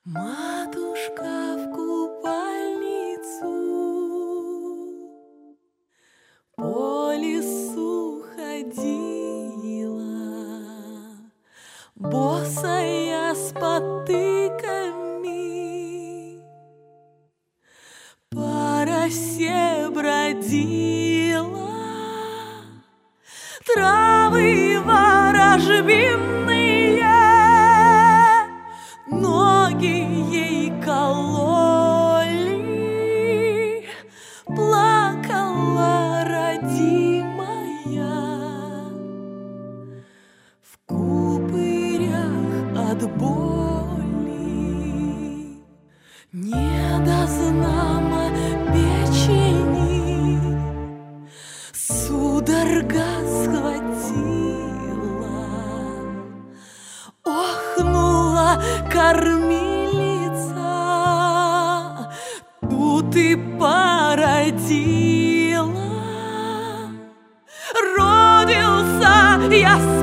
Матушка в купальницу по лесу ходила, босая с потыками, по росе бродила, травы ворожбинные ноги ей кололи, плакала родимая в купырях от боли. Недознамо печени судорога схватила, охнула кормилица, тут и породила. Родился я с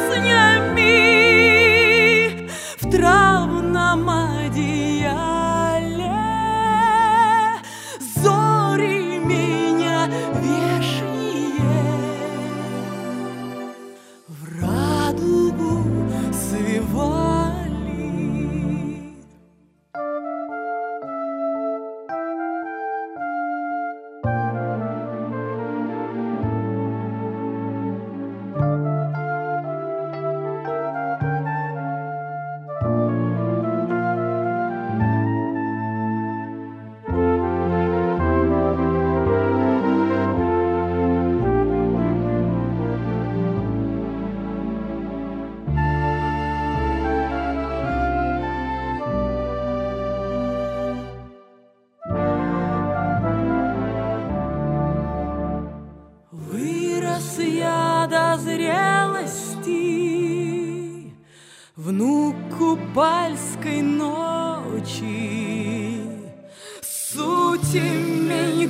песнями в травном одеяле, зори меня вешние в радугу свивали. Вырос я до зрелости, внук купальской ночи, суть имень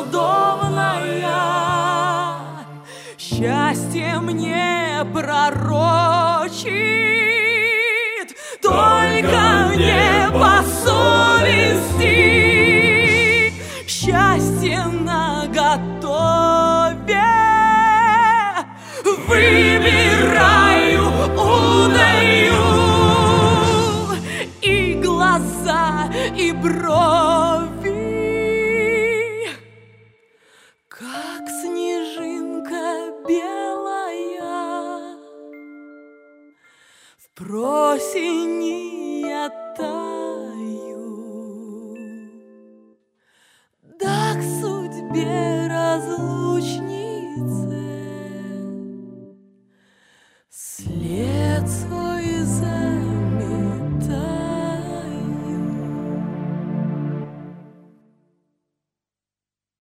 колдовная, счастье мне пророчит, только мне по совести счастье наготове. Выбираю, удаю и глаза, и брови, как снежинка белая в просени я таю, да к судьбе разлучнице след.